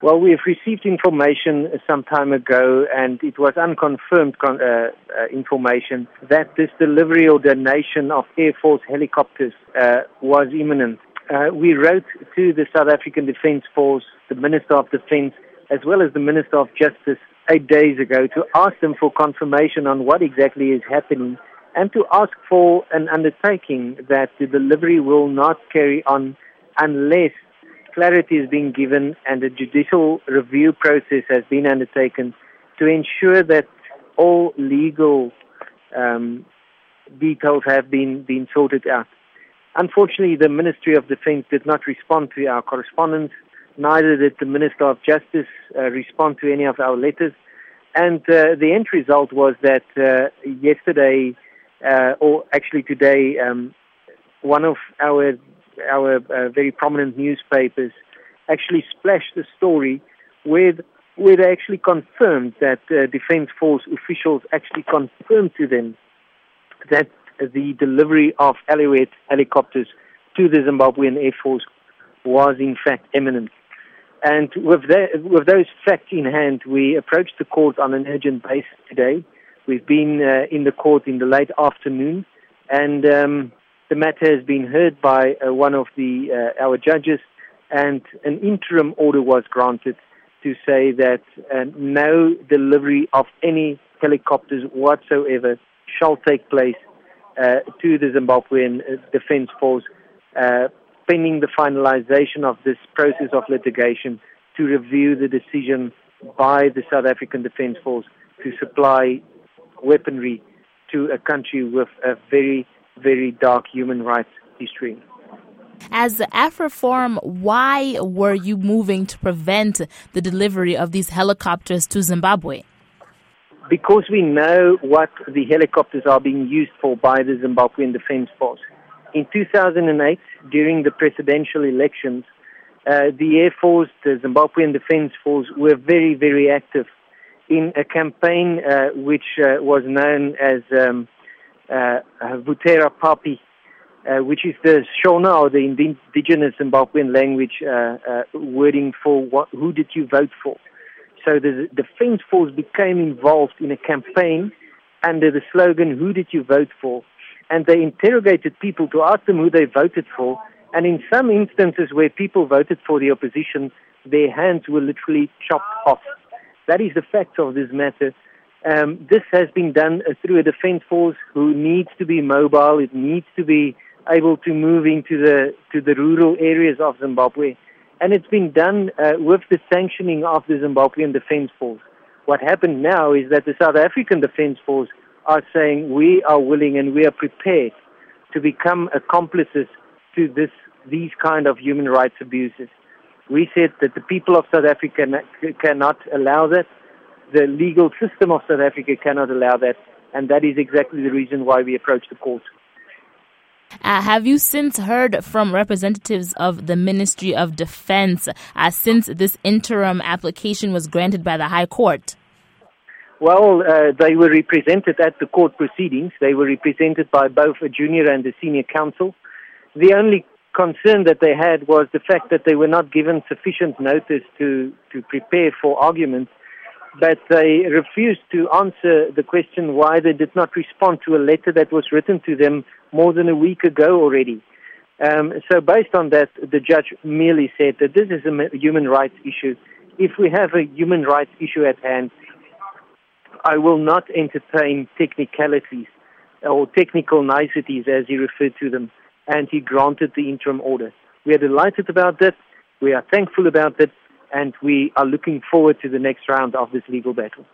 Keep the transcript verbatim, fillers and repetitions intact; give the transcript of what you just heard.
Well, we've received information some time ago, and it was unconfirmed con- uh, uh, information that this delivery or donation of Air Force helicopters uh, was imminent. Uh, we wrote to the South African Defence Force, the Minister of Defence, as well as the Minister of Justice eight days ago to ask them for confirmation on what exactly is happening and to ask for an undertaking that the delivery will not carry on unless clarity is being given and a judicial review process has been undertaken to ensure that all legal um, details have been, been sorted out. Unfortunately, the Ministry of Defence did not respond to our correspondence, neither did the Minister of Justice uh, respond to any of our letters, and uh, the end result was that uh, yesterday, uh, or actually today, um, one of our our uh, very prominent newspapers actually splashed a story where, where they actually confirmed that uh, Defence Force officials actually confirmed to them that the delivery of Alouette helicopters to the Zimbabwean Air Force was in fact imminent. And with, that, with those facts in hand, we approached the court on an urgent basis today. We've been uh, in the court in the late afternoon, and um, the matter has been heard by uh, one of the uh, our judges, and an interim order was granted to say that uh, no delivery of any helicopters whatsoever shall take place uh, to the Zimbabwean uh, Defence Force, uh, pending the finalization of this process of litigation to review the decision by the South African Defence Force to supply weaponry to a country with a very very dark human rights history. As the AfriForum, why were you moving to prevent the delivery of these helicopters to Zimbabwe? Because we know what the helicopters are being used for by the Zimbabwean Defence Force. In two thousand eight, during the presidential elections, uh, the Air Force, the Zimbabwean Defence Force, were very, very active in a campaign uh, which uh, was known as um, Uh, Vutera Papi, uh, which is the Shona, or the indigenous Zimbabwean language uh, uh, wording for what, who did you vote for. So the Defence Force became involved in a campaign under the slogan, who did you vote for? And they interrogated people to ask them who they voted for. And in some instances where people voted for the opposition, their hands were literally chopped off. That is the fact of this matter. Um, this has been done uh, through a defence force who needs to be mobile. It needs to be able to move into the to the rural areas of Zimbabwe, and it's been done uh, with the sanctioning of the Zimbabwean Defence Force. What happened now is that the South African Defence Force are saying we are willing and we are prepared to become accomplices to this these kind of human rights abuses. We said that the people of South Africa cannot allow that. The legal system of South Africa cannot allow that, and that is exactly the reason why we approached the court. Uh, have you since heard from representatives of the Ministry of Defence uh, since this interim application was granted by the High Court? Well, uh, they were represented at the court proceedings. They were represented by both a junior and a senior counsel. The only concern that they had was the fact that they were not given sufficient notice to, to prepare for arguments, but they refused to answer the question why they did not respond to a letter that was written to them more than a week ago already. Um, so based on that, the judge merely said that this is a human rights issue. If we have a human rights issue at hand, I will not entertain technicalities or technical niceties, as he referred to them, and he granted the interim order. We are delighted about that. We are thankful about that. And we are looking forward to the next round of this legal battle.